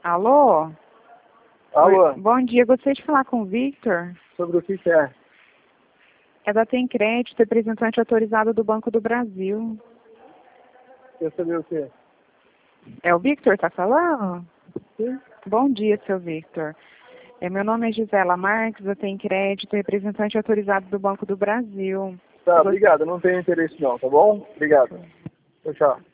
Alô? Alô? Oi, bom dia, gostaria de falar com o Victor. Sobre o que é? É da Tem Crédito, representante autorizado do Banco do Brasil. Quer saber o quê? É o Victor que tá falando? Sim. Bom dia, seu Victor. Meu nome é Gisela Marques, eu tenho crédito, representante autorizado do Banco do Brasil. Tá, obrigado. Eu não tenho interesse não, tá bom? Obrigado. Tchau, tchau.